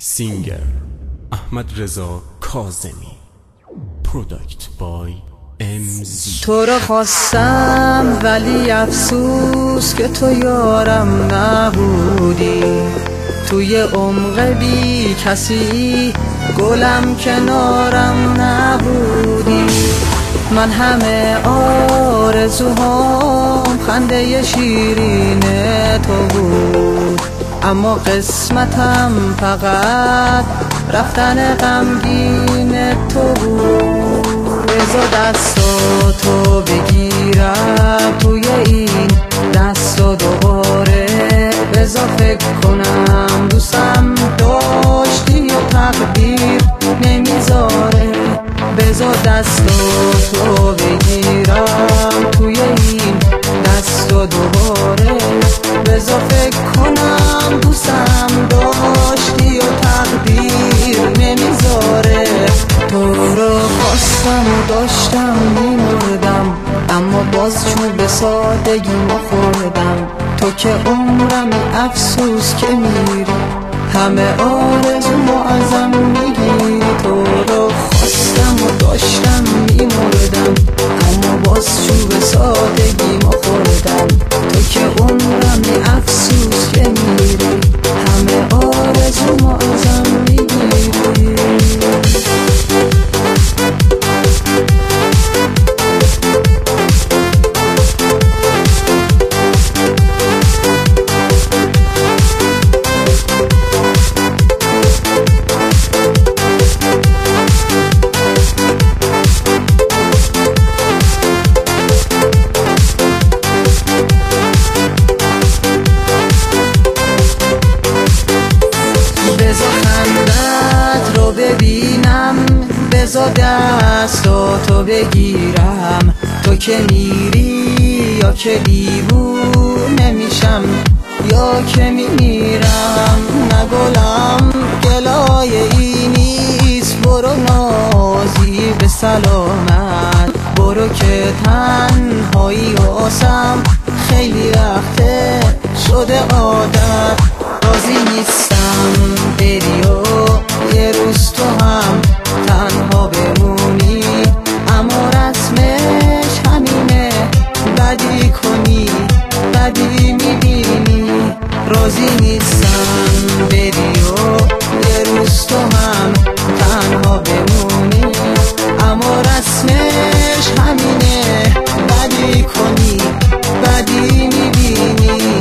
سینگر احمد رضا کاظمی. پروداکت بای MZ. تو رو خواستم ولی افسوس که تو یارم نبودی، توی عمق بی کسی گلم کنارم نبودی. من همه آرزوهام خنده شیرین تو بود، اما قسمتم فقط رفتن غمگین تو بود. بذار دستاتو بگیرم توی این دستا دوباره، بذار فکر کنم دوستم داشتی و تقدیر نمیذاره. بذار دستاتو بگیرم توی این دستا دوباره، بذار فکر کنم دوستم داشتی و تقدیر نمیذاره. تو رو خواستم و داشتم میمردم، اما باز چوب سادگی ما خوردم. تو که عمرم افسوس که میری، همه آرزومو ازم میگیری. تو رو خواستم و داشتم میمردم، اما باز چوب سادگی ما خوردم. تو که عمرم افسوس که میری، همه آرزومو ازم میگیری. بذار دستاتو بگیرم، تو که میری یا که دیوونه میشم یا که میمیرم. نگلم گلای ای نیست، برو نازی به سلامت، برو که تنهایی واسم خیلی وقته شده عادت. راضی نیستم بری و یه روز تو هم تنها بمونی، اما رسمش همینه، بدی کنی بدی میبینی. راضی نیستم بری و یه روز تو هم تنها بمونی، اما رسمش همینه، بدی کنی بدی میبینی.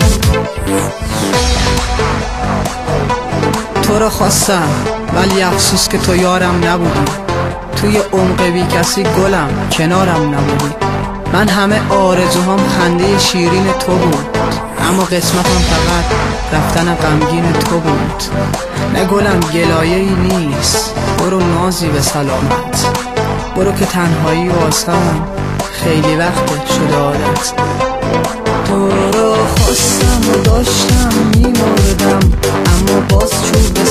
تو رو خواستم ولی افسوس که تو یارم نبودی، توی عمق بی کسی گلم کنارم نبودی. من همه آرزوهام خنده شیرین تو بود، اما قسمتم فقط رفتن غمگین تو بود. نه گلم گلایه ای نیست، برو نازی به سلامت، برو که تنهایی واسم خیلی وقت شده عادت. تو رو خواستم و داشتم میمردم، اما باز چوب